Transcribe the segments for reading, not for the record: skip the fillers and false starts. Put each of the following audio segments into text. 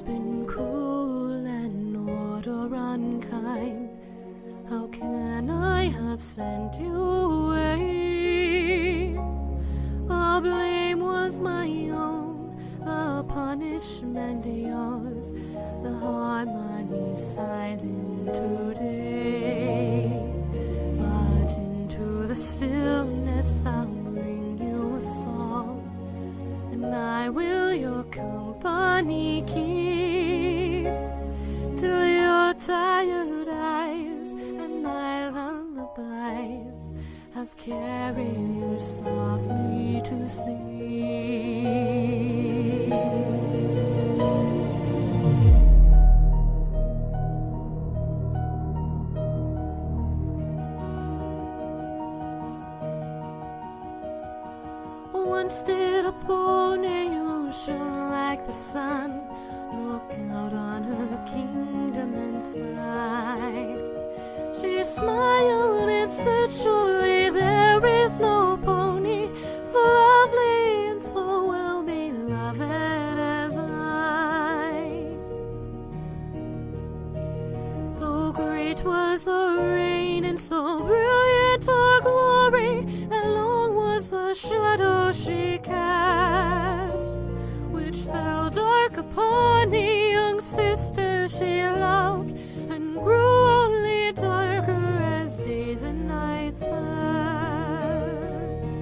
been cruel and order unkind. How can I have sent you away? The blame was my own, the punishment yours, the harmony silent today. But into the stillness I'll bring you a song, and I will your company keep, till your tired eyes and my lullabies have carried you softly to sleep. Once did a poor ocean like the sun look out on her kingdom and sigh. She smiled and said, surely there is no pony so lovely and so well beloved as I. So great was the rain and so brilliant her glory, and long was the shadow she cast, which fell dark upon the young sister she loved, and grew only darker as days and nights passed.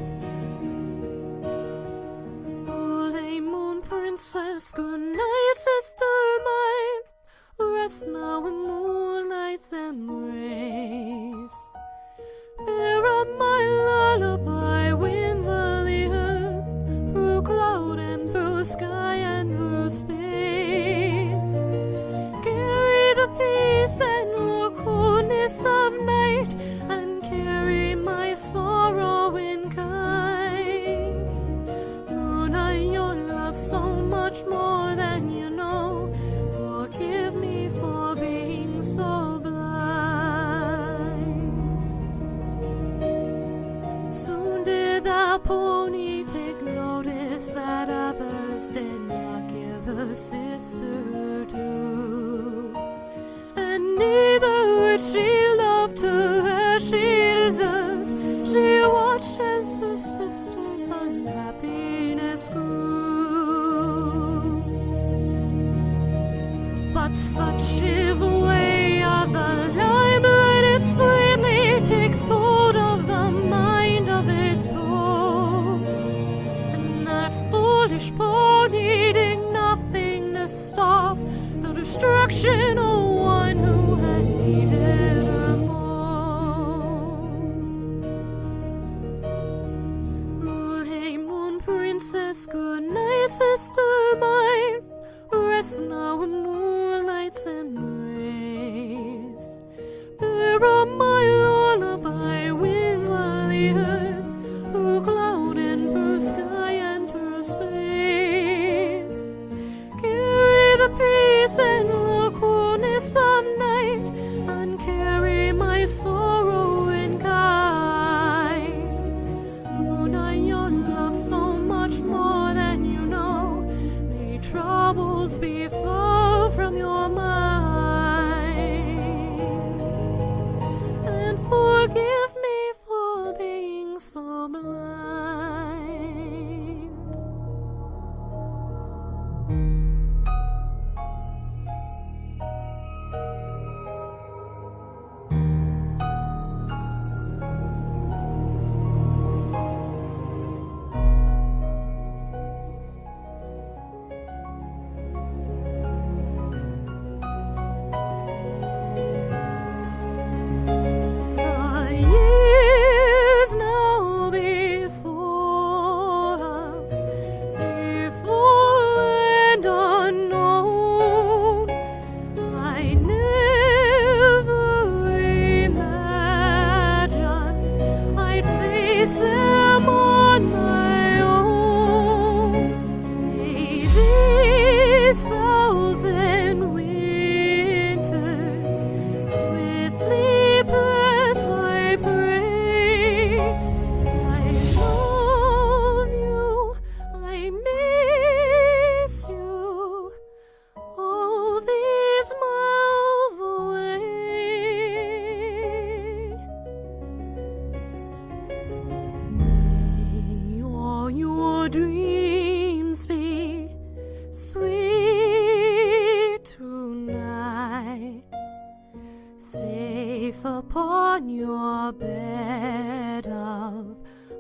Holy moon princess, good night, sister mine, rest now in moonlight's embrace. Bear up my lullaby, winds of the earth, through cloud and through sky and through space. Carry the peace and the coolness of night, and carry my sorrow in kind. Luna, your love so much more than you know. Forgive me for being so blind. Soon did the pony take notice that others did not give her sister due, and neither would she love her as she deserved. She watched as her sister's unhappiness grew. But such is the way of the limelight, it sweetly takes hold of the mind of its host, and that foolish pony did nothing to stop the destruction of one who had needed her most. Hey, moon princess, good night, sister mine, rest now in moonlight's embrace. Bear up my lullaby, winds of the earth, through cloud and through sky and through space. Carry the peace and the coolness of night, and carry my sorrow in kind. Luna, your love so much more than you know. May troubles be far from your mind, and forgive me for being so blind. The years now before us, fearful and upon your bed of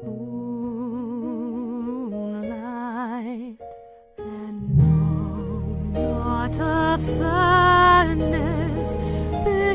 moonlight, and know not of sadness